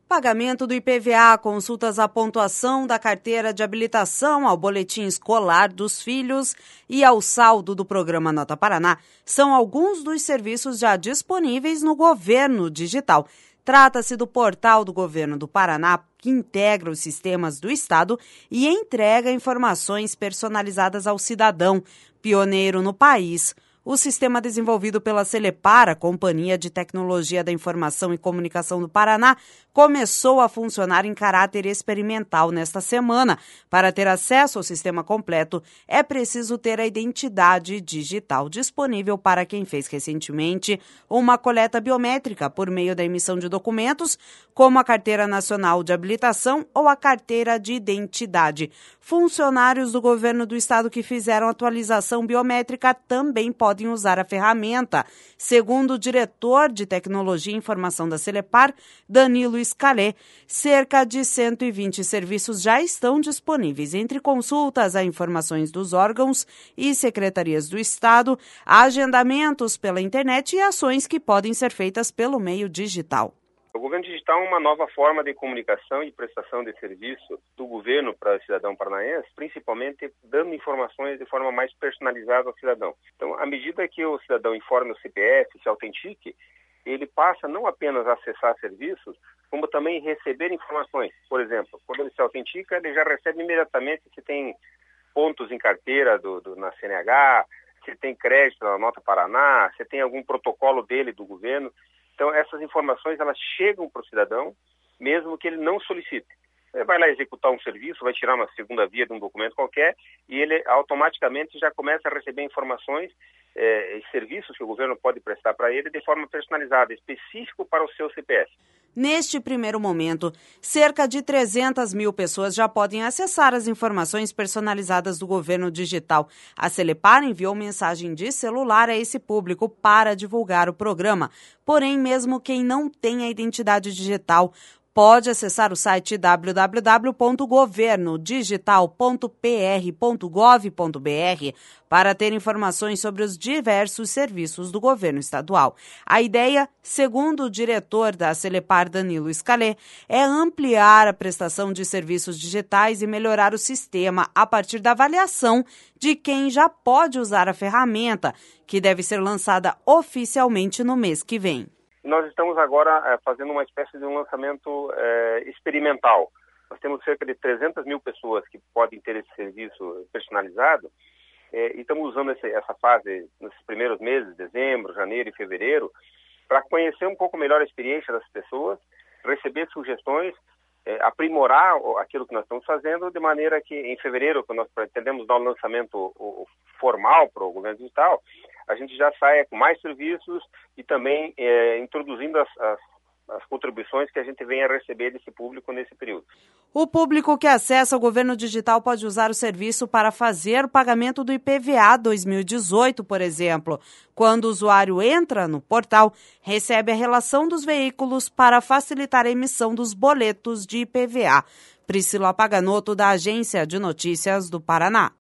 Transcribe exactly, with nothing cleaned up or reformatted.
Pagamento do I P V A, consultas à pontuação da carteira de habilitação, ao boletim escolar dos filhos e ao saldo do programa Nota Paraná são alguns dos serviços já disponíveis no Governo Digital. Trata-se do portal do Governo do Paraná, que integra os sistemas do Estado e entrega informações personalizadas ao cidadão, pioneiro no país. O sistema desenvolvido pela Celepar, a Companhia de Tecnologia da Informação e Comunicação do Paraná, começou a funcionar em caráter experimental nesta semana. Para ter acesso ao sistema completo, é preciso ter a identidade digital disponível para quem fez recentemente uma coleta biométrica por meio da emissão de documentos, como a Carteira Nacional de Habilitação ou a Carteira de Identidade. Funcionários do Governo do Estado que fizeram atualização biométrica também podem usar a ferramenta. Segundo o diretor de Tecnologia e Informação da Celepar, Danilo Scalé, cerca de cento e vinte serviços já estão disponíveis, entre consultas a informações dos órgãos e secretarias do Estado, agendamentos pela internet e ações que podem ser feitas pelo meio digital. O governo digital é uma nova forma de comunicação e prestação de serviço do governo para o cidadão paranaense, principalmente dando informações de forma mais personalizada ao cidadão. Então, à medida que o cidadão informa o C P F, se autentique, ele passa não apenas a acessar serviços, como também receber informações. Por exemplo, quando ele se autentica, ele já recebe imediatamente se tem pontos em carteira do, do, na C N H, se tem crédito na Nota Paraná, se tem algum protocolo dele do governo. Então, essas informações elas chegam para o cidadão, mesmo que ele não solicite. Ele vai lá executar um serviço, vai tirar uma segunda via de um documento qualquer e ele automaticamente já começa a receber informações eh, e serviços que o governo pode prestar para ele de forma personalizada, específico para o seu C P F. Neste primeiro momento, cerca de trezentas mil pessoas já podem acessar as informações personalizadas do governo digital. A Celepar enviou mensagem de celular a esse público para divulgar o programa. Porém, mesmo quem não tem a identidade digital pode acessar o site w w w ponto governo digital ponto p r ponto gov ponto b r para ter informações sobre os diversos serviços do governo estadual. A ideia, segundo o diretor da Celepar, Danilo Scalé, é ampliar a prestação de serviços digitais e melhorar o sistema a partir da avaliação de quem já pode usar a ferramenta, que deve ser lançada oficialmente no mês que vem. Nós estamos agora é, fazendo uma espécie de um lançamento é, experimental. Nós temos cerca de trezentas mil pessoas que podem ter esse serviço personalizado é, e estamos usando esse, essa fase nesses primeiros meses, dezembro, janeiro e fevereiro, para conhecer um pouco melhor a experiência das pessoas, receber sugestões, é, aprimorar aquilo que nós estamos fazendo, de maneira que em fevereiro, quando nós pretendemos dar um lançamento o, o formal para o governo digital, a gente já saia com mais serviços e também é, introduzindo as, as, as contribuições que a gente vem a receber desse público nesse período. O público que acessa o governo digital pode usar o serviço para fazer o pagamento do I P V A dois mil e dezoito, por exemplo. Quando o usuário entra no portal, recebe a relação dos veículos para facilitar a emissão dos boletos de I P V A. Priscila Paganoto, da Agência de Notícias do Paraná.